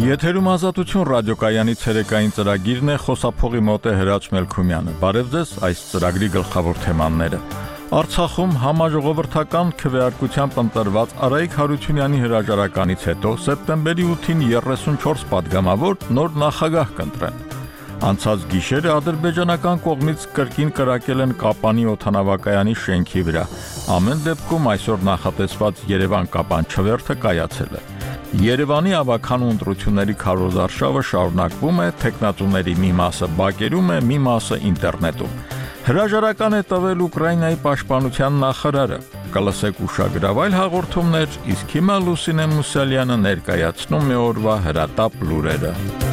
Եթերում ազատություն ռադիոկայանի ցերեկային ծրագիրն է, խոսափողի մոտ է Հրաչ Մելքումյանը։ Բարև ձեզ, այս ծրագրի գլխավոր թեմաները։ Արցախում համաժողովրդական քվեարկությամբ ընտրված Արայիկ Հարությունյանի հրաժարականից հետո սեպտեմբերի 8-ին 34 падգամավոր նոր նախագահ կընտրեն։ Անցած գիշերը ադրբեջանական կողմից կրկին կրակել են Կապանի օդանավակայանի շենքի վրա։ Ամեն դեպքում այսօր նախատեսված Երևան-Կապան չվերթը կայացել է։ Երևանի ավագանու ընտրությունների քարոզարշավը շարունակվում է, տեխնատուների մի մասը բակերում է, մի մասը ինտերնետում։ Հրաժարական է տվել Ուկրաինայի պաշտպանության նախարարը։ Կլսեք ուշագրավայր հաղորդումներ, իսկ հիմա Լուսինե Մուսալյանը ներկայացնում է օրվա հրատապ լուրերը։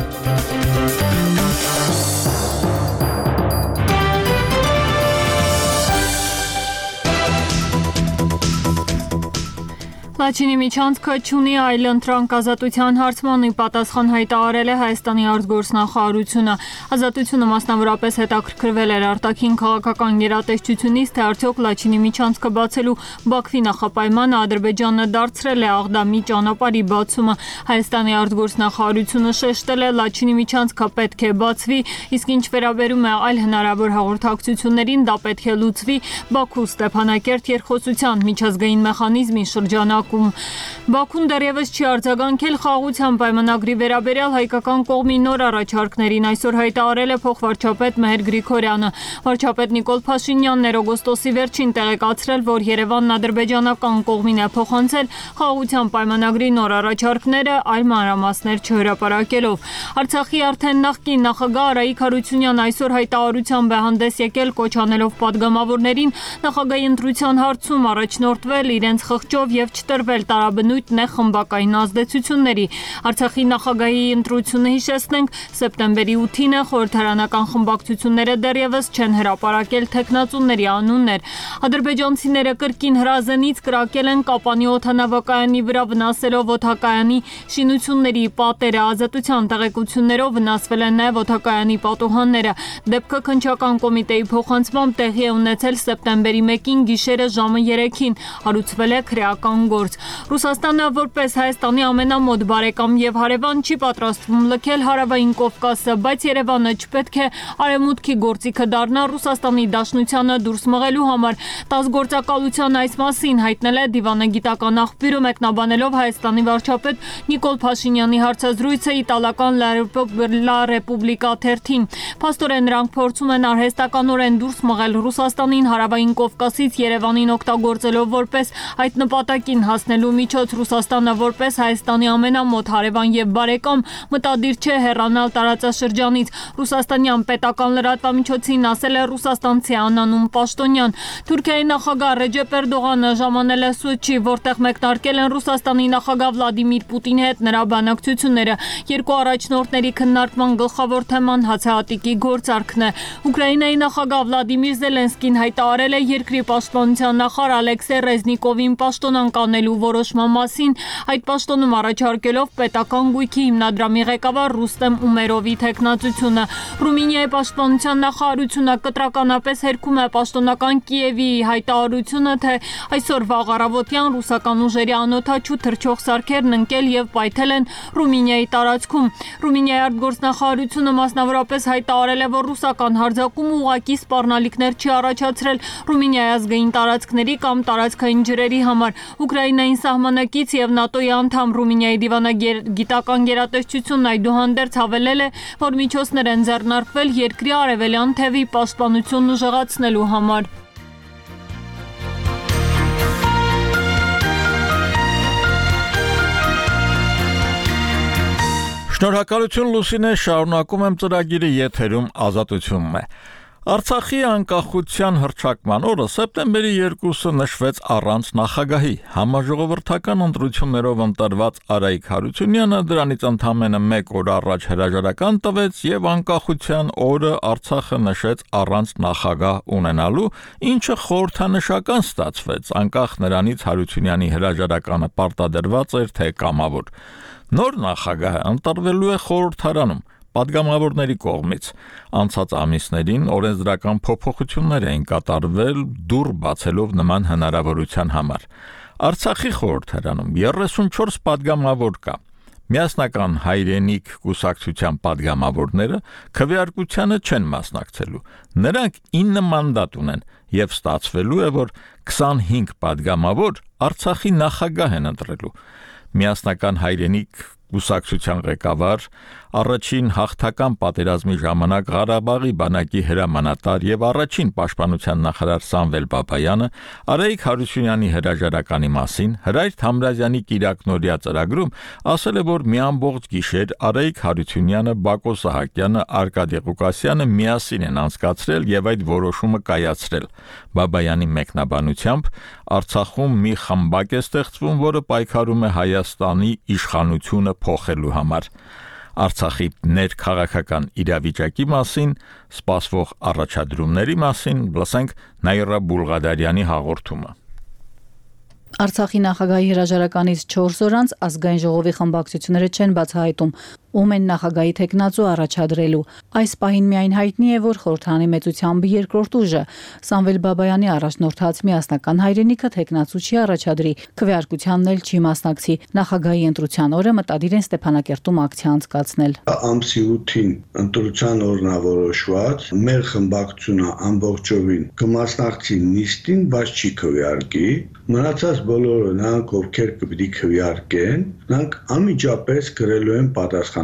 Լաչինի միջանցքը չունի այլընտրանք ազատության հարցման ու պատասխան հայտարարել է Հայաստանի արտգործնախարարությունը։ Ազատությունը մասնավորապես հետաքրքրվել էր արտաքին քաղաքական գերատեսչությունից, թե արդյոք Լաչինի միջանցքը բացելու Բաքվի նախապայմանը Ադրբեջանը դարձրել է Աղդամի ճանապարհի բացումը։ Հայաստանի արտգործնախարարությունը շեշտել է Լաչինի միջանցքը պետք է բացվի, իսկ ինչ վերաբերում է այլ հնարավոր հաղորդակցություններին, դա պետք է լուծվի Բաքու-Ստեփանակերտ երկխոսության միջազգային մեխանիզմի շրջանակում։ Բաքուն դեռևս չի արձագանքել խաղաղության պայմանագրի վերաբերյալ հայկական կողմի նոր առաջարկներին, այսօր հայտարարել է փոխվարչապետ Մեհեր Գրիգորյանը։ Վարչապետ Նիկոլ Փաշինյանն էր օգոստոսի վերջին տեղեկացրել, որ Երևանն ադրբեջանական կողմին է փոխանցել խաղաղության պայմանագրի նոր առաջարկները, այլ մանրամասներ չհրապարակելով։ Արցախի արդեն նախկին նախագահ Արայիկ Հարությունյանն այսօր հայտարարությամբ է հանդես եկել, կոչ անելով падգամավորներին նախագահի ընտրության հարցում առաջնորդվել իրենց խղճով եւ չտրվել տարաբնույթ նեղ խմբակային ազդեցությունների։ Արցախի նախագահի ընտրությունը, հիշեցնենք, սեպտեմբերի 8-ին է, խորհրդարանական խմբակցությունները դեռևս չեն հրապարակել տեխնատուների անուններ։ Ադրբեջանցիները կրկին հրազենից կրակել են Կապանի օդանավակայանի վրա, վնասելով օդակայանի շինությունների պատերը։ Ազատության տեղեկություններով վնասվել են նաև օդակայանի պատուհանները։ Դեպքը քննչական կոմիտեի փոխանցմամբ տեղի է ունեցել սեպտեմբերի 1-ին գիշերը ժամը 3-ին։ Հարուցվել է քրեական գործ։ Ռուսաստանը որպես Հայաստանի ամենամոտ բարեկամ եւ հարևան չի պատրաստվում լքել Հարավային Կովկասը, բայց Երևանը չպետք է արևմուտքի գործիքը դառնա Ռուսաստանի Դաշնությանը դուրս մղելու համար։ Տասգործակալության այս մասին հայտնել է դիվանագիտական աղբյուրը, մեկնաբանելով Հայաստանի վարչապետ Նիկոլ Փաշինյանի հարցազրույցը իտալական La Repubblica թերթին։ Փաստորեն նրանք փորձում են արհեստականորեն դուրս մղել Ռուսաստանին Հարավային Կովկասից Երևանին օգտագործելով որպես այդ նպատակին հասնելու միջոց։ Ռուսաստանը որպես Հայաստանի ամենամոտ հարևան եւ բարեկամ մտադիր չէ հեռանալ տարածաշրջանից։ Ռուսաստանյան պետական լրատվամիջոցին ասել է ռուսաստանցի անանուն պաշտոնյան։ Թուրքիայի նախագահ Ռեջեփ Էրդողանը ժամանել է Սոչի, որտեղ մեկնարկել են Ռուսաստանի նախագահ Վլադիմիր Պուտինի հետ նրա բանակցությունները։ Երկու առաջնորդների քննարկման գլխավոր թեման հացահատիկի գործարքն է։ Ուկրաինայի նախագահ Վլադիմիր Զելենսկին հայտարարել է երկրի պաշտպանության նախարար Ալեքսեյ Ռեզնիկովին պաշտոնանկ անելու որոշման մասին, այդ պաշտոնում առաջարկելով պետական գույքի հիմնադրամի ղեկավար Ռուստեմ Ումերովի թեկնածությունը։ Ռումինիայի պաշտպանության նախարարությունը կտրականապես հերքում է պաշտոնական Կիևի հայտարարությունը, թե այսօր վաղ առավոտյան ռուսական ուժերի անօդաչու թռչող սարքերն ընկել եւ պայթել են Ռումինիայի տարածքում։ Ռումինիայի արտգործնախարարությունը մասնավորապես հայտարարել է, որ ռուսական հարձակումը ուղղակի սպառնալիքներ չի առաջացրել Ռումինիայի ազգային տարածքների կամ տարածքային ջրերի համար։ Ուկրաինային սահմանակից եւ ՆԱՏՕ-ի անդամ Ռումինիայի դիվանագիտական գերատեսչությունն այդուհանդերձ հավելել է, որ միջոցներ են ձեռնարկվել երկրի արևելյան թևի պաշտպանությունն ուժեղացնելու համար։ Շնորհակալություն Լուսինե, շարունակում եմ ծրագիրը, եթերում ազատությունն է։ Արցախի անկախության հռչակման օրը սեպտեմբերի 2-ը նշվեց առանց նախագահի։ Համաժողովրդական ընտրություններով ընտրված Արայիկ Հարությունյանը դրանից ընդամենը 1 օր առաջ հրաժարական տվեց եւ անկախության օրը Արցախը նշեց առանց նախագահ ունենալու, ինչը խորհրդանշական ստացվեց, անկախ նրանից Հարությունյանի հրաժարականը պարտադրված էր թե կամավոր։ Նոր նախագահը ընտրվելու է խորհրդարանում падգամավորների կողմից։ Անցած ամիսներին օրենսդրական փոփոխություններ էին կատարվել դուռ բացելով նման հնարավորության համար։ Արցախի խորհրդարանում 34 падգամավոր կա։ Միասնական հայրենիք կուսակցության падգամավորները քվեարկությանը չեն մասնակցելու։ Նրանք 9 մանդատ ունեն եւ ստացվելու է, որ 25 падգամավոր Արցախի նախագահ են ընտրելու։ Միասնական հայրենիք կուսակցության ղեկավար, առաջին հաղթական պատերազմի ժամանակ Ղարաբաղի բանակի հրամանատար եւ առաջին պաշտպանության նախարար Սամվել Բաբայանը Արայիկ Հարությունյանի հրաժարականի մասին Հրայր Թամրազյանի կիրակնօրյա ծրագրում ասել է, որ մի ամբողջ գիշեր Արայիկ Հարությունյանը, Բակո Սահակյանը, Արկադի Ղուկասյանը միասին են անցկացրել եւ այդ որոշումը կայացրել։ Բաբայանի մեկնաբանությամբ Արցախում մի խմբակ է ստեղծվում, որը պայքարում է Հայաստանի իշխանությունը փոխելու համար։ Արցախի ներքաղաքական իրավիճակի մասին, սպասվող առաջադրումների մասին լսենք Նաիրա Բուլղադարյանի հաղորդումը։ Արցախի նախագահի հրաժարականից 4 օր անց ազգային ժողովի խմբակցությունները չեն բացահայտում, ում են նախագահի թեկնածու առաջադրելու։ Այս պահին միայն հայտնի է, որ խորհրդանի մեծությամբ երկրորդ ուժը Սամվել Բաբայանի առաջնորդած միասնական հայրենիքը թեկնածու չի առաջադրի, քվեարկությանն էլ չի մասնակցի։ Նախագահի ընտրության օրը մտադիր են Ստեփանակերտում ակցիա անցկացնել։ Ամսի 8-ին ընտրության օրն է որոշված, մեր խմբակցությունը ամբողջովին կմասնակցի նիստին, բայց չի քվեարկի։ Մնացած բոլորը նրանք, ովքեր կպիտի քվեարկեն, նրանք անմիջապես գրելու են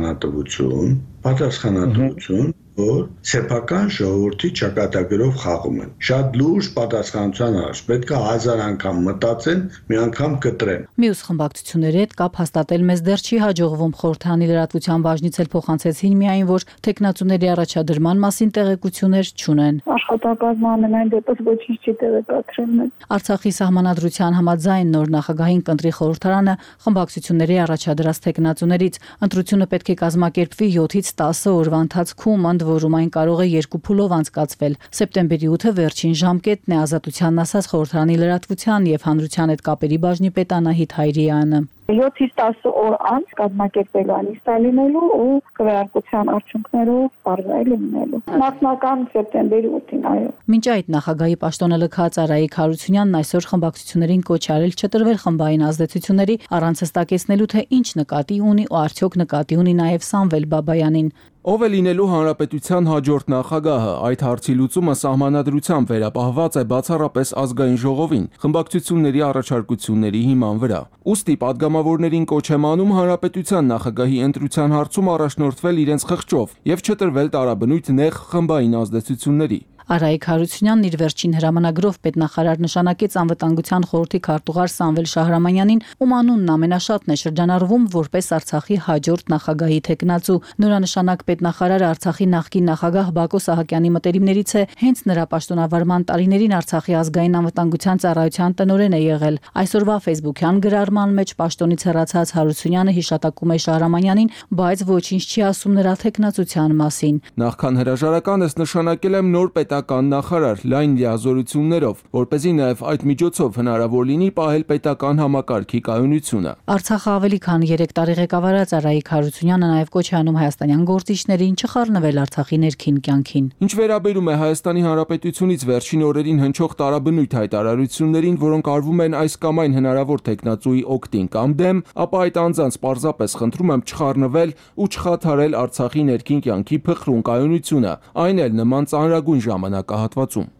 պատասխանատվություն, որ սեփական ժողովրդի ճակատագրով խաղում են։ Շատ լուրջ պատասխանատվության առաջ պետք է 1000 անգամ մտածեն, մի անգամ կտրեն։ Մյուս խմբակցությունների հետ կապ հաստատել մեզ դեռ չի հաջողվում, խորհրդանի լրատվության բաժնից էլ փոխանցեցին միայն, որ թեկնածուների առաջադրման մասին տեղեկություններ չունեն։ Աշխատակազմը ամենայն դեպս ոչինչ չի տեղեկացրել։ Արցախի սահմանադրության համաձայն նոր նախագահին կընտրի խորհրդարանը խմբակցությունների առաջադրած թեկնածուներից։ Ընտրությունը պետք է կազմակերպվի 7-ից 10 օրվա ընթացքում, որում այն կարող է 2 փուլով անցկացվել։ Սեպտեմբերի 8-ը վերջին ժամկետն է, ազատությանն ասաց խորհրդարանի լրատվության եւ հանրության հետ կապերի բաժնի պետ Անահիտ Հայրյանը։ 7-ից 10 օր անց կազմակերպելու անիստա լինելու ու քվեարկության արդյունքներով բարձրայել լինելու։ Նախնական սեպտեմբերի 8-ին, այո։ Մինչ այդ նախագահի պաշտոնը լքած Արայիկ Հարությունյանն այսօր խմբակցություններին կոչ արել չտրվել խմբային ազդեցությունների, առանց հստակեցնելու, թե ինչ նկատի ունի ու արդյոք նկատի ունի նաև Սամվել Բաբայանին։ Ով է լինելու հանրապետության հաջորդ նախագահը, այդ հարցի լուծումը սահմանադրությամբ վերապահված է բացառապես ազգային ժողովին, խմբակցությունների առաջարկությունների հիման վրա։ Ուստի падգամավորներին կոչ եմ անում հանրապետության նախագահի ընտրության հարցում առաջնորդվել իրենց խղճով եւ չտրվել տարաբնույթ նեղ խմբային ազդեցությունների։ Արայիկ Հարությունյանն իր վերջին հրամանագրով պետնախարար նշանակեց անվտանգության խորհրդի քարտուղար Սամվել Շահրամանյանին, ում անունն ամենաշատն է շրջանառվում որպես Արցախի հաջորդ նախագահի թեկնածու։ Նորանշանակ պետնախարարը Արցախի նախկին նախագահ Բակո Սահակյանի մտերիմներից է, հենց նրա պաշտոնավարման տարիներին Արցախի ազգային անվտանգության ծառայության տնօրեն է եղել։ Այսօրվա ֆեյսբուքյան գրառման մեջ պաշտոնից հեռացած Հարությունյանը հիշատակում է Շահրամանյանին, բայց ոչինչ չի ասում նրա թեկնածության մասին։ Նախքան հրաժարականս նշանակել եմ նոր պետական նախարար լայն լիազորություններով, որպեսզի նաև այդ միջոցով հնարավոր լինի պահել պետական համակարգի կայունությունը։ Արցախը ավելի քան 3 տարի ղեկավարած Արայիկ Հարությունյանը նաև կոչ է անում հայաստանյան գործիչներին չխառնվել Արցախի ներքին կյանքին։ Ինչ վերաբերում է Հայաստանի Հանրապետությունից վերջին օրերին հնչող տարաբնույթ հայտարարություններին, որոնք արվում են այս կամ այն հնարավոր թեկնածուի օգտին կամ դեմ, ապա այդ անձանց պարզապես խնդրում եմ չխառնվել ու չխաթարել Արցախի ներքին կյանքի փխրուն կայունությունը, այն էլ նման ծանրագույն ժամանակահատվածում։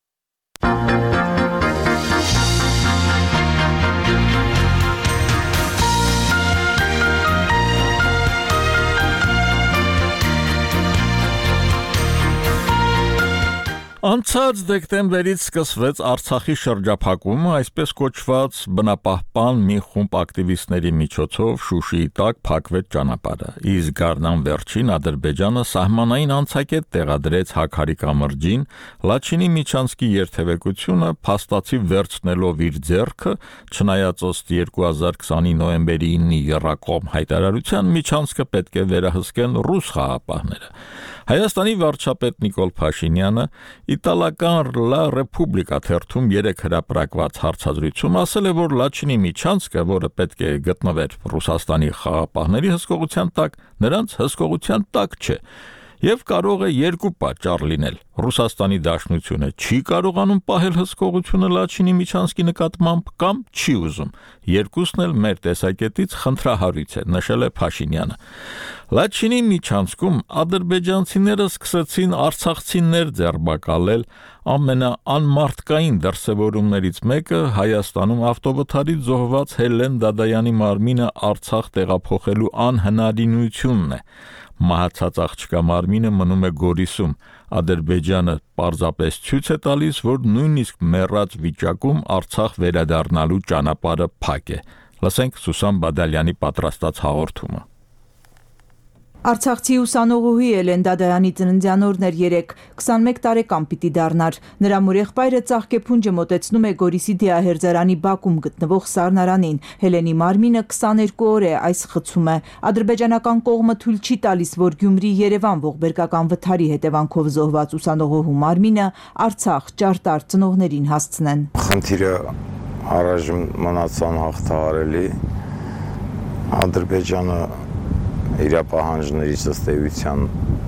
Անցած դեկտեմբերից սկսվեց Արցախի շրջափակումը, այսպես կոչված բնապահպան մի խումբ ակտիվիստների միջոցով Շուշիի տակ փակվեց ճանապարհը։ Իսկ գարնան վերջին Ադրբեջանը սահմանային անցակետ տեղադրեց Հաքարի կամրջին, Լաչինի միջանցքի երթևեկությունը փաստացի վերցնելով իր ձեռքը, չնայած ըստ 2020-ի նոյեմբերի 9-ի եռակողմ հայտարարության միջանցքը պետք է վերահսկեն ռուս խաղապահները։ Հայաստանի վարչապետ Նիկոլ Փաշինյանը իտալական Լա Ռեպուբլիկա թերթում 3 հրապարակված հարցազրույցում ասել է, որ Լաչինի միջանցքը, որը պետք է գտնվեր Ռուսաստանի խաղապահների հսկողության տակ, նրանց հսկողության տակ չէ։ Եվ կարող է երկու պատճառ լինել։ Ռուսաստանի Դաշնությունը չի կարողանում պահել հսկողությունը Լաչինի Միչանսկի նկատմամբ կամ չի ուզում։ Երկուսն էլ մեր տեսակետից խնդրահարույց է, նշել է Փաշինյանը։ Լաչինի Միչանսկում ադրբեջանցիները սկսեցին արցախցիներ ձերբակալել, ամենաանմարտկային դրսևորումներից մեկը Հայաստանում ավտովթարից զոհված Հելեն Դադայանի մարմինը Արցախ տեղափոխելու անհնարինությունն է։ Մահացած աղջկա մարմինը մնում է Գորիսում։ Ադրբեջանը պարզապես ցույց է տալիս, որ նույնիսկ մեռած վիճակում Արցախ վերադառնալու ճանապարհը փակ է։ Լսենք Սուսան Բադալյանի պատրաստած հաղորդումը։ Արցախցի ուսանողուհի Հելեն Դադայանի ծննդյան օրն էր 3, 21 տարեկան պիտի դառնար։ Նրա մորեղբայրը ծաղկեփունջը մոտեցնում է Գորիսի Դիահերձարանի բակում գտնվող սառնարանին։ Հելենի մարմինը 22 օր է այս խցում է։ Ադրբեջանական կողմը թույլ չի տալիս, որ Գյումրի-Երևան ողբերգական վթարի հետևանքով զոհված ուսանողուհու մարմինը Արցախ ճարտար ծնողներին հասցնեն։ Խնդիրը առայժմ մնացան հաղթահարելի։ Ադրբեջանը իր պահանջներից ըստ էության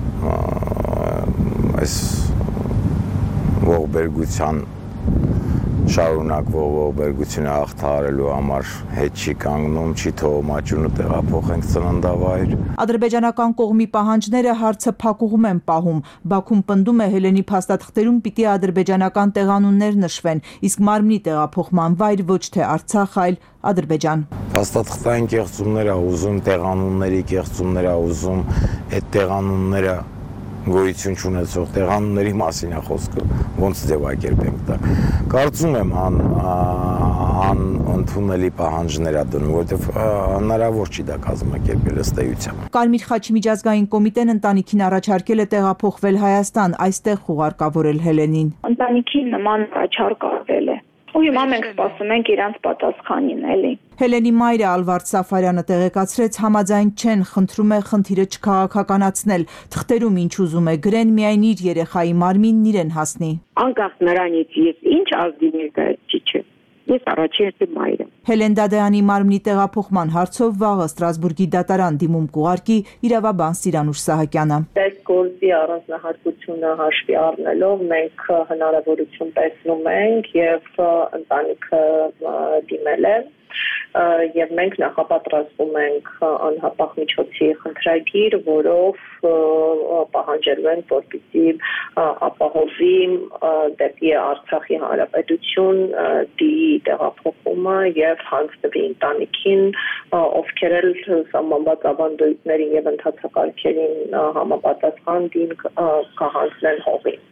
այս ողբերգության շարունակվող ողբերգությունը հաղթահարելու համար հետ չի կանգնում, չի թողում աճյունը տեղափոխենք ծննդավայր։ Ադրբեջանական կողմի պահանջները հարցը փակուղում են պահում։ Բաքուն պնդում է Հելենի փաստաթղթերում պիտի ադրբեջանական տեղանուններ նշվեն, իսկ մարմնի տեղափոխման վայր ոչ թե Արցախ, այլ Ադրբեջան։ Փաստաթղթային կեղծումներ ա ուզում, տեղանունների կեղծումներ ա ուզում, այդ տեղանունները գոյություն չունեցող տեղանունների մասին է խոսքը, ոնց ձևակերպենք դա։ Կարծում եմ անընդունելի պահանջներ ա դնում, որովհետև հնարավոր չի դա կազմակերպել ըստ էության։ Կարմիր խաչի միջազգային կոմիտեն ընտանիքին առաջարկել է տեղափոխվել Հայաստան, այստեղ խուղարկավորել Հելենին։ Ընտանիքին նման առաջարկ արվել է։ Ու հիմա մենք սպասում ենք իրանց պատասխանին, էլի։ Հելենի մայրը Ալվարդ Սաֆարյանը տեղեկացրեց, համաձայն չեն, խնդրում է խնդիրը չքաղաքականացնել, թղթերում ինչ ուզում է գրեն, միայն իր երեխայի մարմինն իրեն հասնի։ Անկախ նրանից ես ինչ ազգի ներկայացուցիչ եմ, ես առաջին մայրը։ Հելեն Դադայանի մարմնի տեղափոխման հարցով վաղը Ստրասբուրգի դատարան դիմում կուղարկի իրավաբան Սիրանուշ Սահակյանը։ Այս գործի առանձնահատկությունը հաշվի առնելով մենք հնարավորություն տեսնում ենք եւ ընտանիքը դիմել է եւ մենք նախապատրաստում ենք անհապաղ միջոցի խնդրագիր, որով պահանջելու ենք, որպեսզի ապահովի դեպի Արցախի Հանրապետություն տեղափոխումը եւ հանձնվի ընտանիքին, ովքեր էլ սահմանված ավանդույթներին եւ ընթացակարգերին համապատասխան դին կհանձնեն հողին։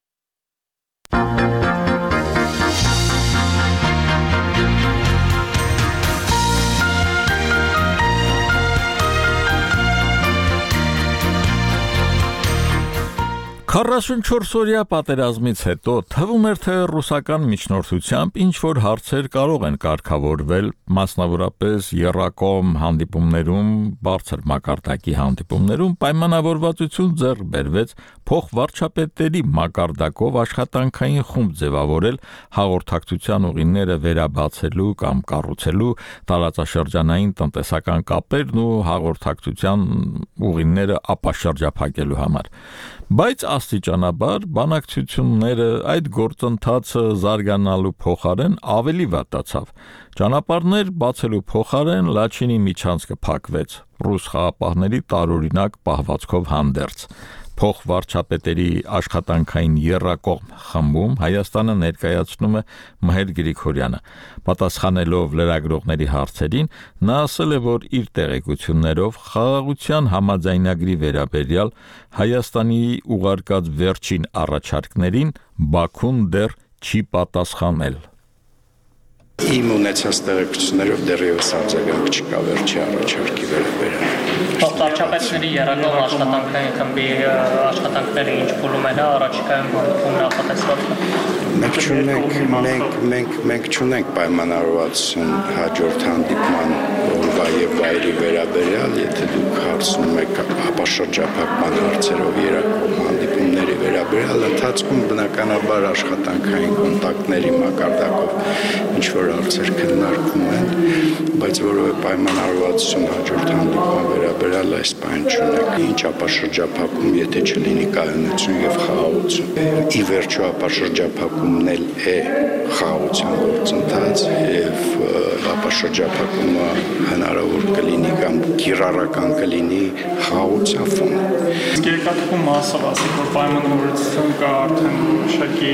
Քառասունչորսօրյա պատերազմից հետո թվում էր, թե ռուսական միջնորդությամբ ինչ-որ հարցեր կարող են կարգավորվել, մասնավորապես եռակողմ հանդիպումներում, բարձր մակարդակի հանդիպումներում պայմանավորվածություն ձեռք բերվեց փոխվարչապետերի մակարդակով աշխատանքային խումբ ձևավորել հաղորդակցության ուղիները վերաբացելու կամ կառուցելու, տարածաշրջանային տնտեսական կապերն ու հաղորդակցության ուղիները ապաշրջափակելու համար։ Բայց աստիճանաբար բանակցությունները այդ գործընթացը զարգանալու փոխարեն ավելի վատացավ։ Ճանապարհներ բացելու փոխարեն Լաչինի Միչանսկը փակվեց ռուս խաղապահների տարօրինակ պահվածքով հանդերձ։ Փոխվարչապետերի աշխատանքային եռակողմ խմբում Հայաստանը ներկայացնում է Մհեր Գրիգորյանը։ Պատասխանելով լրագրողների հարցերին, նա ասել է, որ իր տեղեկություններով խաղաղության համաձայնագրի վերաբերյալ Հայաստանի ուղարկած վերջին առաջարկներին Բաքուն դեռ չի պատասխանել։ Իմ ունեցած տեղեկություններով դեռևս արձագանք չկա վերջի առաջարկի վերաբերյալ։ Փոխվարչապետների եռակողմ աշխատանքային խմբի աշխատանքները ինչ փուլում են առաջիկայում հանդիպում նախատեսված։ Մենք չունենք պայմանավորվածություն հաջորդ հանդիպման օրվա եւ վայրի վերաբերյալ, եթե դուք հարցնում եք ապաշրջափակման հարցերով եռակողմ հանդիպումների վերաբերյալ վերաբերյալ ընթացքում բնականաբար աշխատանքային կոնտակտների մակարդակով ինչ-որ հարցեր քննարկվում են, բայց որևէ պայմանավորվածություն հաջորդ հանդիպման վերաբերյալ այս բան չունենք։ Ինչ ապաշրջափակում, եթե չլինի կայունություն եւ խաղաղություն։ Ի վերջո ապաշրջափակումն էլ է խաղաղության գործընթաց եւ ապաշրջափակումը հնարավոր կլինի կամ կիրառական կլինի խաղաղության ֆոնը։ Իսկ երկաթուղու մասով ասեք, որ պայմանավորվածություն կա արդեն շակի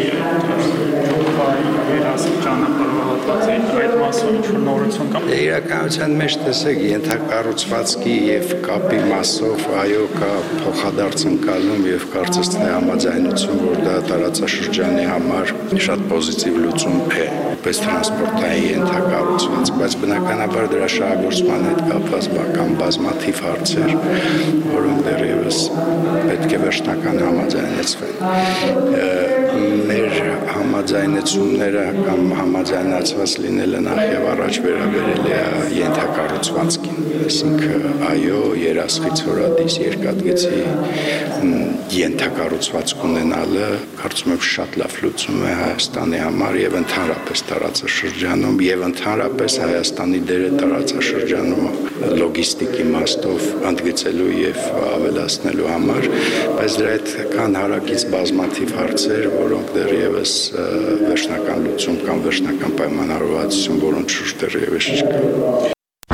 երասիկ ճանապարհորդվածի այդ մասով ինչ-որ նորություն կա։ Իրականության մեջ տեսեք ենթակառուցվածքի եւ կապի մասով այո կա փոխադարձ ընկալում եւ կարծես թե համաձայնություն, որ դա տարածաշրջանի համար շատ պոզիտիվ լուծում է, պես տրանսպորտային ենթակառուցվածք, բայց բնականաբար դրա շահագործման հետ կապված բազմաթիվ հարցեր, որոնք դեռևս պետք է վերջնական համաձայնեցվեն։ Մեր համաձայնությունները կամ համաձայնացված լինելը նախ եւ առաջ վերաբերել է ենթակառուցվածքին, այսինքն այո, երասխից հորադիս երկաթգծի ենթակառուցվածք ունենալը կարծում եմ շատ լավ լուծում է Հայաստանի համար եւ ընդհանրապես տարածաշրջանում եւ ընդհանրապես Հայաստանի դերը տարածաշրջանում լոգիստիկ իմաստով ընդգծելու եւ ավելացնելու համար, բայց դրա հետ կան հարակից բազմաթիվ հարցեր, որոնք դեռևս վերջնական լուծում կամ վերջնական պայմանավորվածություն, որոնց շուրջ դեռևս չկա։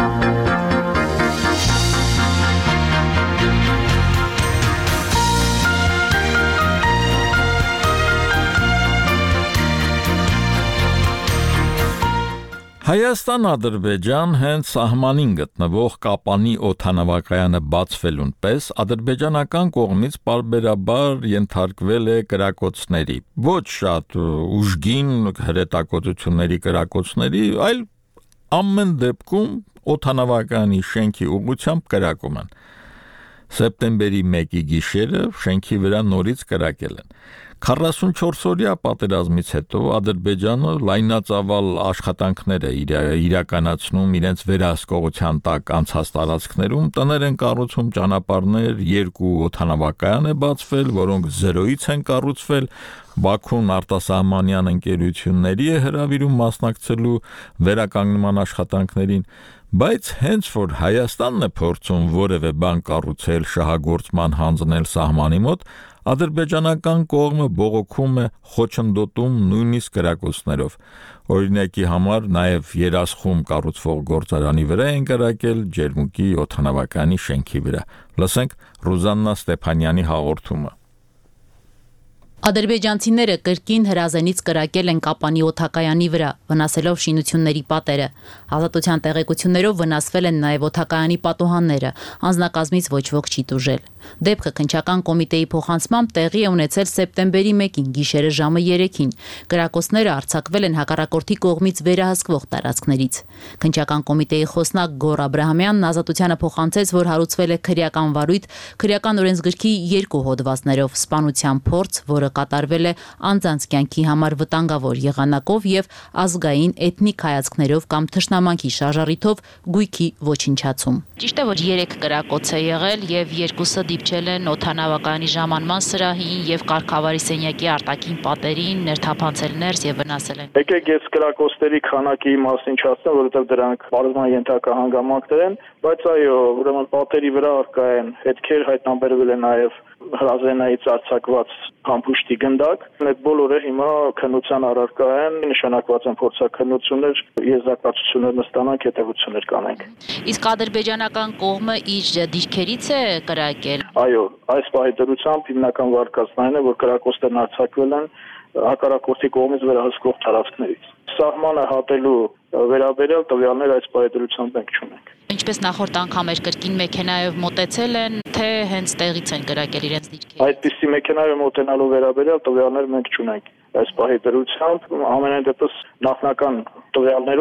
Հայաստան-Ադրբեջան հենց սահմանին գտնվող Կապանի օդանավակայանը բացվելուն պես ադրբեջանական կողմից պարբերաբար ենթարկվել է կրակոցների, ոչ շատ ուժգին հրետակոծությունների կրակոցների, այլ ամեն դեպքում օդանավակայանի շենքի ուղղությամբ կրակում են։ Սեպտեմբերի 1-ի գիշերը շենքի վրա նորից կրակել են։ 44-օրյա պատերազմից հետո Ադրբեջանը լայնածավալ աշխատանքներ է իրականացնում իրենց վերահսկողության տակ անցած տարածքներում, տներ են կառուցում, ճանապարհներ, 2 օդանավակայան է բացվել, որոնք զրոյից են կառուցվել, Բաքուն արտասահմանյան ընկերությունների է հրավիրում մասնակցելու վերականգնման աշխատանքներին, բայց հենց որ Հայաստանն է փորձում որևէ բան կառուցել, շահագործման հանձնել սահմանի մոտ, ադրբեջանական կողմը բողոքում է, խոչընդոտում նույնիսկ կրակոցներով։ Օրինակի համար նաև Երասխում կառուցվող գործարանի վրա են կրակել Ջերմուկի օդանավակայանի շենքի վրա։ Լսենք Ռուզաննա Ստեփանյանի հաղորդումը։ Ադրբեջանցիները կրկին հրազենից կրակել են Կապանի օդակայանի վրա, վնասելով շինությունների պատերը։ Ազատության տեղեկություններով վնասվել են նաև օդակայանի պատուհանները, անձնակազմից ոչ ոք չի տուժել։ Դեպքը քննչական կոմիտեի փոխանցմամբ տեղի է ունեցել սեպտեմբերի 1-ին գիշերը ժամը 3-ին։ Կրակոցները արձակվել են հակառակորդի կողմից վերահսկվող տարածքներից։ Քննչական կոմիտեի խոսնակ Գոռ Աբրահամյանն Ազատությանը փոխանցեց, որ հարուցվել է քրեական վարույթ, քրեական օրենսգրքի 2 հոդվածներով, սպանության փորձ, որը կատարվել է անձանց կյանքի համար վտանգավոր եղանակով եւ ազգային էթնիկ հայացքներով կամ թշնամանքի շարժառիթով գույքի ոչնչացում։ Ճիշտ է, որ 3 կրակոց է եղել եւ 2-ը դիպչել են օդանավակայանի ժամանման սրահին եւ կարգավարի սենյակի արտաքին պատերին, ներթափանցել ներս եւ վնասել են։ Եկեք ես կրակոցների քանակի մասին չասեմ, որովհետեւ դրանք բարձրման ենթակա հանգամանքներ են, բայց այո, ուրեմն պատերի վրա արկա են հետքեր, հայտնաբերվել է նաեւ հրազենայից արձակված համբուշտի գնդակ։ Այդ բոլորը հիմա քննության առարկա են, նշանակված են փորձաքննություններ, եզրակացություններ նստանանք, հետևություններ կանենք։ Իսկ ադրբեջանական կողմը իր դիրքերից է կրակել։ Այո, այս պահի դրությամբ հիմնական վարկածն այն է, որ կրակոցներն արձակվել են հակառակորդի կողմից վերահսկվող տարածքներից։ Սահմանը հատելու վերաբերյալ տվյալներ այս պահի դրությամբ մենք չունենք։ Ինչպես նախորդ անգամ էր կրկին մեքենայով մոտեցել են, թե հենց տեղից են կրակել իրենց դիրքերը։ Այդպիսի մեքենայով մոտենալու վերաբերյալ տվյալներ մենք չունենք։ Այս պահի դրությամբ ամենայն դեպս նախնական տվյալներով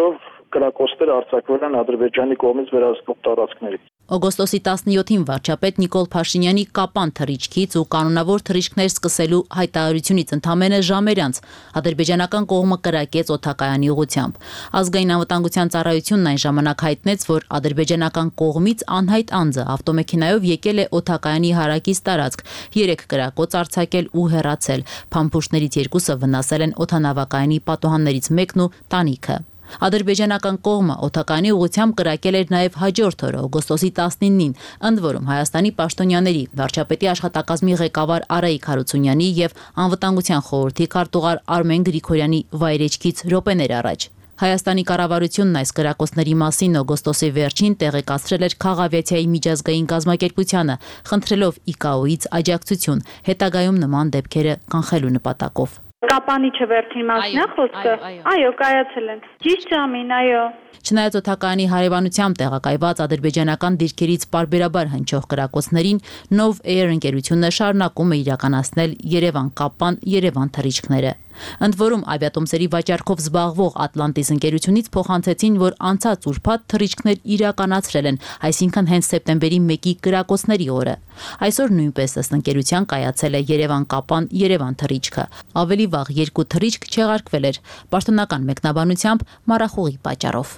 կրակոցներ արձակվել են Ադրբեջանի կողմից վերահսկվող տարածքներից։ Օգոստոսի 17-ին վարչապետ Նիկոլ Փաշինյանի կապան թռիչքից ու կանոնավոր թռիչքներ սկսելու հայտարարությունից ընդամենը ժամեր անց ադրբեջանական կողմը կրակեց օդակայանի ուղղությամբ։ Ազգային անվտանգության ծառայությունն այն ժամանակ հայտնեց, որ ադրբեջանական կողմից անհայտ անձը ավտոմեքենայով եկել է օդակայանի հարակից տարածք, 3 կրակոց արձակել ու հեռացել։ Փամփուշտներից 2-ը վնասել են օդանավակայանի պատուհաններից մեկն ու տանիքը։ Ադրբեջանական կողմը օդակայանի ուղղությամբ կրակել էր նաև հաջորդ օրը օգոստոսի 19-ին, ընդ որում Հայաստանի պաշտոնյաների, վարչապետի աշխատակազմի ղեկավար Արայիկ Հարությունյանի եւ անվտանգության խորհրդի քարտուղար Արմեն Գրիգորյանի վայրեջքից րոպեներ առաջ։ Հայաստանի կառավարությունն այս կրակոցների մասին օգոստոսի վերջին տեղեկացրել էր Քաղավիացիայի միջազգային կազմակերպությանը, խնդրելով ICAO-ից աջակցություն, հետագայում նման դեպքերը կանխելու նպատակով։ Կապանիչը վերջին մասն է խոսքը։ Այո, կայացել են։ Ճիշտ ժամին, այո։ Չնայած օդակայանի հարևանությամբ տեղակայված ադրբեջանական դիրքերից պարբերաբար հնչող կրակոցներին, Nov Air ընկերությունը շարունակում է իրականացնել Երևան-Կապան, Երևան թռիչքները։ Ընդ որում ավիատոմսերի վաճառքով զբաղվող Atlantis ընկերությունից փոխանցեցին, որ անցած ուրբաթ թռիչքներ իրականացրել են, այսինքն հենց սեպտեմբերի 1-ի կրակոցների օրը։ Այսօր նույնպես ըստ ընկերության կայացել է Երևան-Կապան, Երևան թռիչքը։ Ավելի վաղ 2 թռիչք չեղարկվել էր, պաշտոնական մեկնաբանությամբ մառախուղի պատճառով։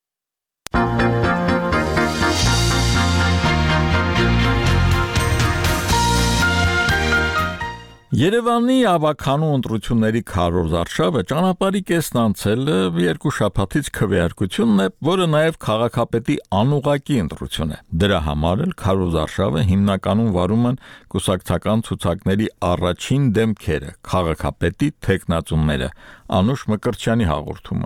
Երևանի ավականու ընտրությունների քարոզ արշավը ճանապարհի կեսն անցել 2 շաբաթից քվեարկությունն է, որը նաև քաղաքապետի անուղղակի ընտրություն է։ Դրա համար էլ քարոզ արշավը հիմնականում վարում են կուսակցական ցուցակների առաջին դեմքերը, քաղաքապետի թեկնածուները։ Անուշ Մկրտչյանի հաղորդումը։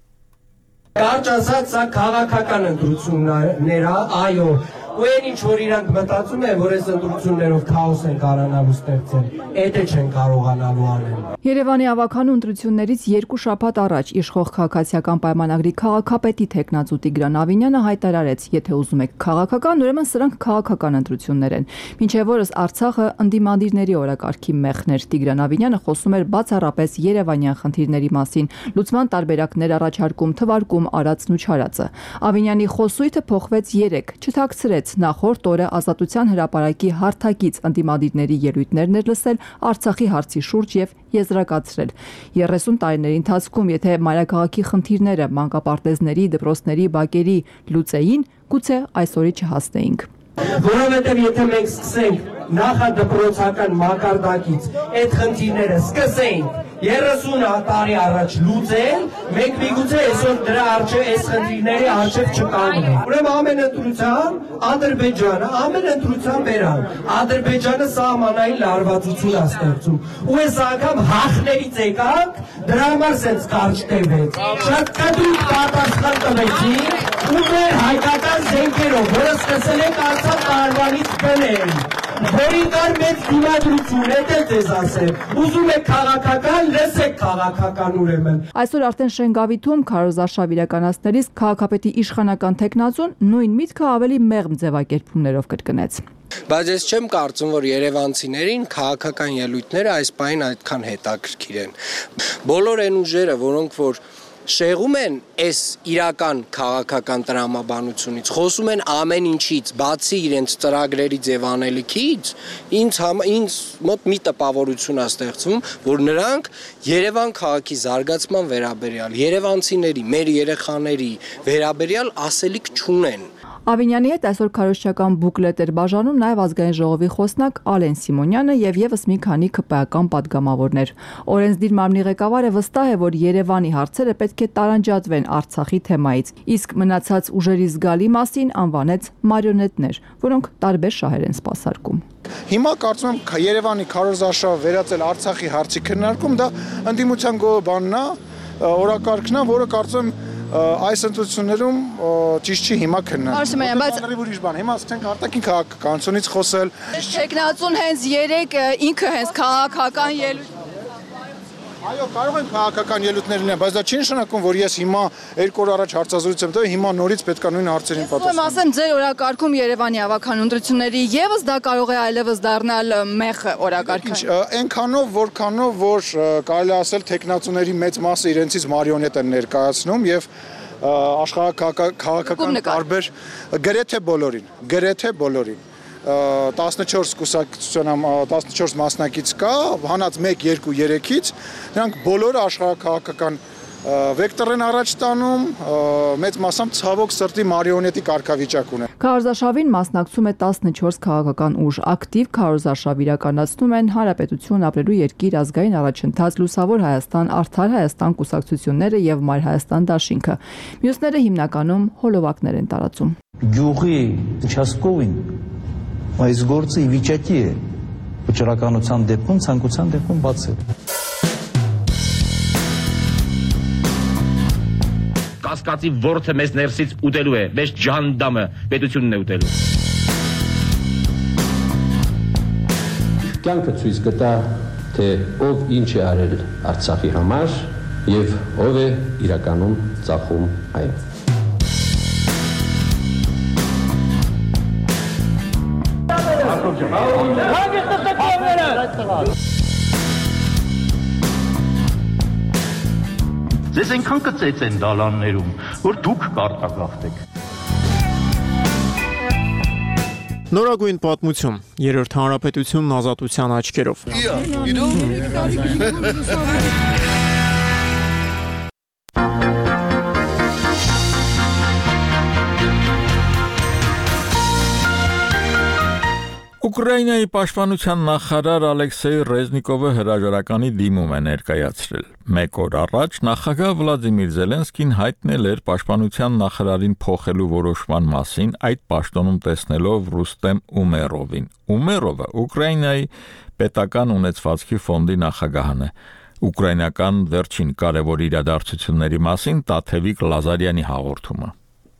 Կարճ ասած, սա քաղաքական ընտրություններ է, այո, ու այն ինչ որ իրանք մտածում են, որ այս ընտրություններով քաոս են կարողանալու ստեղծել, դա չեն կարողանալու անել։ Երևանի ավականու ընտրություններից 2 շաբաթ առաջ իշխող քաղաքացիական պայմանագրի քաղաքապետի թեկնածու Տիգրան Ավինյանը հայտարարեց, եթե ուզում եք քաղաքական, ուրեմն սրանք քաղաքական ընտրություններ են։ Մինչև օրս Արցախը ընդդիմադիրների օրակարգի մեղն էր։ Տիգրան Ավինյանը խոսում էր բացառապես երևանյան խնդիրների մասին, լուծման տարբերակներ առաջարկում, թվարկում արածն ու չարածը։ Ավինյանի խոսույթը փոխվեց 3, չթաքցրեց նախորդ օրը Ազատության հրապարակի հարթակից ընդդիմադիրների ելույթներն էր լսել Արցախի հարցի շուրջ եւ եզրակացրել 30 տարիների ընթացքում եթե մայրաքաղաքի խնդիրները մանկապարտեզների, դպրոցների, բակերի լուծեին, գուցե այսօրի չհասնեինք։ Որովհետև եթե մենք սկսենք նախադպրոցական մակարդակից այդ խնդիրները սկսենք 30 տարի առաջ լուծել, մենք միգուցե այսօր դրա առջև այս խնդիրների առջև չկանգնենք։ Ուրեմն ամեն ընտրության Ադրբեջանը, ամեն ընտրության վերան Ադրբեջանը սահմանային լարվածություն է ստեղծում։ Ու այս անգամ հախներից եկանք, դրա համար սենց կարճ տևեց։ Շատ կտրուկ պատասխան տվեցին ու մեր հայկական զենքերով, որը սկսել ենք Արցախ տարվանից գնել։ Որի կար մեծ դիմադրություն, դա ձեզ ասեմ։ Ուզում եք քաղաքական, լսեք քաղաքական ուրեմն։ Այսօր արդեն Շենգավիթում քարոզ արշավ իրականացնելիս քաղաքապետի իշխանական թեկնածուն նույն միտքը ավելի մեղմ ձևակերպումներով կրկնեց։ Բայց ես չեմ կարծում, որ երևանցիներին քաղաքական ելույթները այս պահին այդքան հետաքրքիր են։ Բոլոր այն ուժերը, որոնք որ շեղում են այս իրական քաղաքական տրամաբանությունից, խոսում են ամեն ինչից, բացի իրենց ծրագրերից եւ անելիքից, ինձ մոտ մի տպավորություն է ստեղծվում, որ նրանք Երևան քաղաքի զարգացման վերաբերյալ, երևանցիների, մեր երեխաների վերաբերյալ ասելիք չունեն։ Ավինյանի հետ այսօր քարոզչական բուկլետ էր բաժանում նաև ազգային ժողովի խոսնակ Ալեն Սիմոնյանը եւ եւս մի քանի ԿՊԱ-ական պատգամավորներ։ Օրենսդիր մարմնի ղեկավարը վստահ է, որ Երևանի հարցերը պետք է տարանջատվեն Արցախի թեմայից, իսկ մնացած ուժերի զգալի մասին անվանեց մարիոնետներ, որոնք տարբեր շահեր են սպասարկում։ Հիմա կարծում եմ Երևանի քարոզարշավը վերածել Արցախի հարցի քննարկում, դա ընդդիմության բանն է, օրակարգն է, որը կարծում եմ այս ընտրություններում ճիշտ չի հիմա քննարկել։ Արսեմյան, բայց ուրիշ բան, հիմա ասենք արտաքին քաղաքականությունից խոսել։ Տեխնացուն հենց 3 ինքը հենց քաղաքական ելույթ։ Այո, կարող են քաղաքական ելույթներ լինել, բայց դա չի նշանակում, որ ես հիմա 2 օր առաջ հարցազրույց եմ տվել, հիմա նորից պետք է նույն հարցերին պատասխանել։ Ուրեմն ասեմ, ձեր օրակարգում Երևանի ավականու ընտրությունների եւս դա կարող է այլևս դառնալ մեղ օրակարգը։ Այնքանով, որքանով որ կարելի ասել տեխնացուների մեծ մասը իրենցից մարիոնետ են ներկայացնում եւ աշխարհաքաղաքական տարբեր գրեթե բոլորին 14 կուսակցության 14 մասնակից կա, հանած 1-2-3-ից, նրանք բոլորը աշխարհաքաղաքական վեկտոր են առաջ տանում, մեծ մասամբ ցավոք սրտի մարիոնետի կարգավիճակ ունեն։ Քարոզարշավին մասնակցում է 14 քաղաքական ուժ, ակտիվ քարոզարշավ իրականացնում են Հանրապետություն ապրելու երկիր ազգային առաջընթաց, Լուսավոր Հայաստան, Արդար Հայաստան կուսակցությունները եւ Մայր Հայաստան դաշինքը։ Մյուսները հիմնականում հոլովակներ են տարածում։ Գյուղի участковին այս գործը ի վիճակի է վճռականության դեպքում, ցանկության դեպքում բացել։ Կասկածի ворթը մեզ ներսից ուտելու է, մեզ ջանդամը պետությունն է ուտելու։ Կյանքը ցույց կտա, թե ով ինչ է արել Արցախի համար եւ ով է իրականում ծախում այն։ Ձեզ այնքան կծեց են դալաններում, որ դուք կարտագաղթեք։ Նորագույն պատմություն, երրորդ հանրապետությունն ազատության աչքերով։ Ուկրաինայի պաշտպանության նախարար Ալեքսեյ Ռեզնիկովը հրաժարականի դիմում է ներկայացրել։ Մեկ օր առաջ նախագահ Վլադիմիր Զելենսկին հայտնել էր պաշտպանության նախարարին փոխելու որոշման մասին, այդ պաշտոնում տեսնելով Ռուստեմ Ումերովին։ Ումերովը Ուկրաինայի պետական ունեցվածքի ֆոնդի նախագահն է։ Ուկրաինական վերջին կարևոր իրադարձությունների մասին Տաթևիկ Լազարյանի հաղորդումը։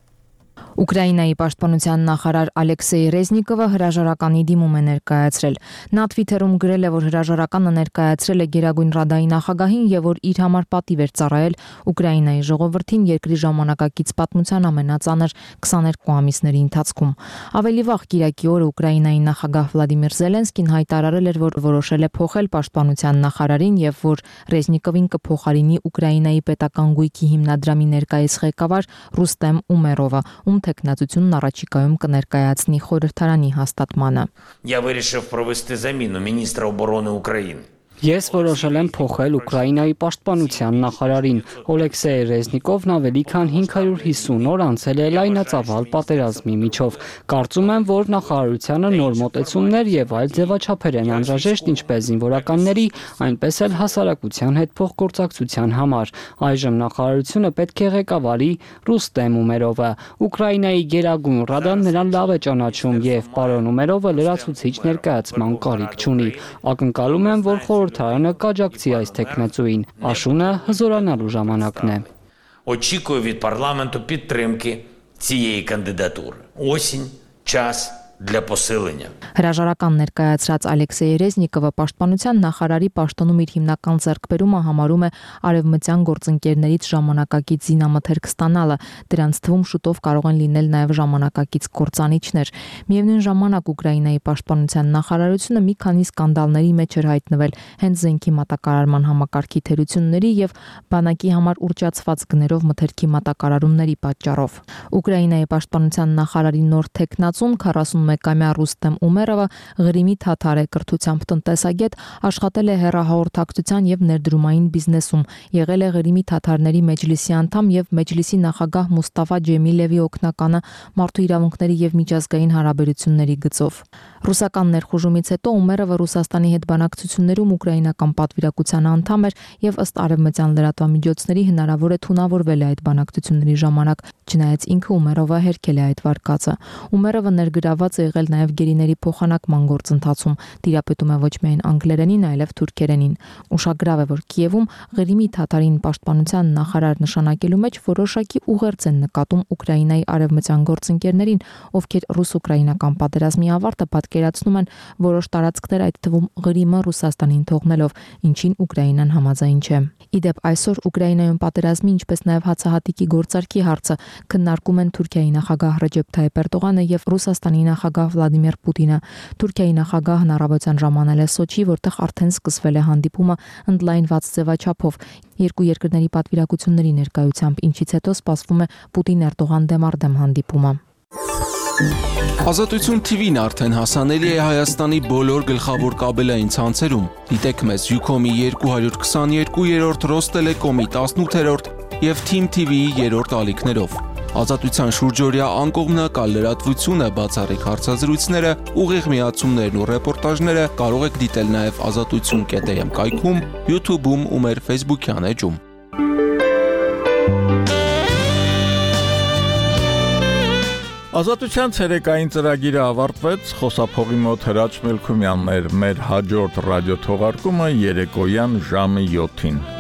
Ուկրաինայի պաշտպանության նախարար Ալեքսեյ Ռեզնիկովը հրաժարականի դիմում է ներկայացրել։ Նա Twitter-ում գրել է, որ հրաժարականը ներկայացրել է Գերագույն Ռադայի նախագահին եւ որ իր համար պատիվ էր ծառայել Ուկրաինայի ժողովրդին երկրի ժամանակակից պատմության ամենածանր 22 ամիսների ընթացքում։ Ավելի վաղ Կիրակի օրը Ուկրաինայի նախագահ Վլադիմիր Զելենսկին հայտարարել էր, որ որոշել է փոխել պաշտպանության նախարարին եւ որ Ռեզնիկովին կփոխարինի Ուկրաինայի պետական գույքի հիմնադրամի ներկայիս ղեկավար Ռուստեմ Ումերովը, ում թեկնածությունն առաջիկայում կներկայացնի խորհրդարանի հաստատմանը։ Я вирішив провести заміну міністра оборони України. Ես որոշել եմ փոխել Ուկրաինայի պաշտպանության նախարարին։ Օլեքսեյ Ռեզնիկովն ավելի քան 550 օր անցել է լայնածավալ պատերազմի միջով։ Կարծում եմ, որ նախարարությանը նոր մոտեցումներ եւ այլ ձևաչափեր են անհրաժեշտ ինչպես զինվորականների, այնպես էլ հասարակության հետ փոխգործակցության համար։ Այժմ նախարարությունը պետք է ղեկավարի Ռուստեմ Ումերովը։ Ուկրաինայի Գերագույն Ռադան նրան լավ է ճանաչում եւ պարոն Ումերովը լրացուցիչ ներկայացման կարիք չունի։ Ակնկալում եմ, որ խորհրդարանը կաջակցի այս թեկնածուին, աշունը հզորանալու ժամանակն է։ Очікую від парламенту підтримки цієї кандидатури. Осінь, час для посилення. Հրաժարական ներկայացրած Ալեքսեյ Ռեզնիկովը պաշտպանության նախարարի պաշտոնում իր հիմնական ձեռքբերումը համարում է արևմտյան գործընկերներից ժամանակակից զինամթերք ստանալը, դրանց թվում շուտով կարող են լինել նաև ժամանակակից կործանիչներ։ Միևնույն ժամանակ Ուկրաինայի պաշտպանության նախարարությունը մի քանի սկանդալների մեջ էր հայտնվել հենց զենքի մատակարարման համակարգի թերությունների եւ բանակի համար ուռճացված գներով մթերքի մատակարարումների պատճառով։ Ուկրաինայի պաշտպանության նախարարի նոր թեկնածուն 41-ամյա Ռուստեմ Ումերովը Ղրիմի թաթար է, կրթությամբ տնտեսագետ, աշխատել է հեռահաղորդակցության եւ ներդրումային բիզնեսում, եղել է Ղրիմի թաթարների մեջլիսի անդամ եւ մեջլիսի նախագահ Մուստաֆա Ջեմիլևի օգնականը մարդու իրավունքների եւ միջազգային հարաբերությունների գծով։ Ռուսական ներխուժումից հետո Ումերովը Ռուսաստանի հետ բանակցություններում ուկրաինական պատվիրակության անդամ էր եւ ըստ արևմտյան լրատվամիջոցների հնարավոր է թունավորվել է այդ բանակցությունների ժամանակ, չնայած ինքը Ումերովը հերքել է այդ վարկածը։ Ումերովը ներգրաված է եղել նաև գերիների փոխանակման գործընթացում, տիրապետում է ոչ միայն անգլերենին, այլև թուրքերենին։ Ուշագրավ է, որ Կիևում Ղրիմի թաթարին պաշտպանության նախարար նշանակելու մեջ որոշակի ուղերձ են նկատում Ուկրաինայի արևմտյան գործընկերներին, ովքեր ռուս-ուկրաինական պատերազմի ավարտը պատկերացնում են որոշ տարածքներ, այդ թվում Ղրիմը Ռուսաստանին թողնելով, ինչին Ուկրաինան համաձայն չէ։ Իդեպ այսօր Ուկրաինայում պատերազմի, ինչպես նաև հացահատիկի գործարքի հարցը քննարկում են Թուրքիայի նախագահ Ռեջեփ Թայիփ Էրդողանը եւ Ռուսաստանի նախագահ Վլադիմիր Պուտինը։ Թուրքիայի նախագահը հնարավորության ժամանել է Սոչի, որտեղ արդեն սկսվել է հանդիպումը ընդլայնված ձևաչափով երկու երկրների պատվիրակությունների ներկայությամբ, ինչից հետո սպասվում է Պուտին-Էրդողան դեմարդեմ հանդիպումը։ Ազատություն TV-ն արդեն հասանելի է Հայաստանի բոլոր գլխավոր կաբելային ցանցերում։ Դիտեք մեզ Ucom-ի 222-րդ, Ռոստելեկոմի 18-րդ եւ Team TV-ի 3-րդ ալիքներով։ Ազատության շուրջօրյա անկողմնակալ լրատվությունը, բացառիկ հարցազրույցները, ուղիղ միացումներն ու ռեպորտաժները կարող եք դիտել նաև azatutsun.am կայքում, YouTube-ում ու մեր Facebook-յան էջում։ Ազատության ցերեկային ծրագիրը ավարտվեց, խոսափողի մոտ Հրաչ Մելքումյանն էր, մեր հաջորդ ռադիո թողարկումը երեկոյան ժամը 7-ին։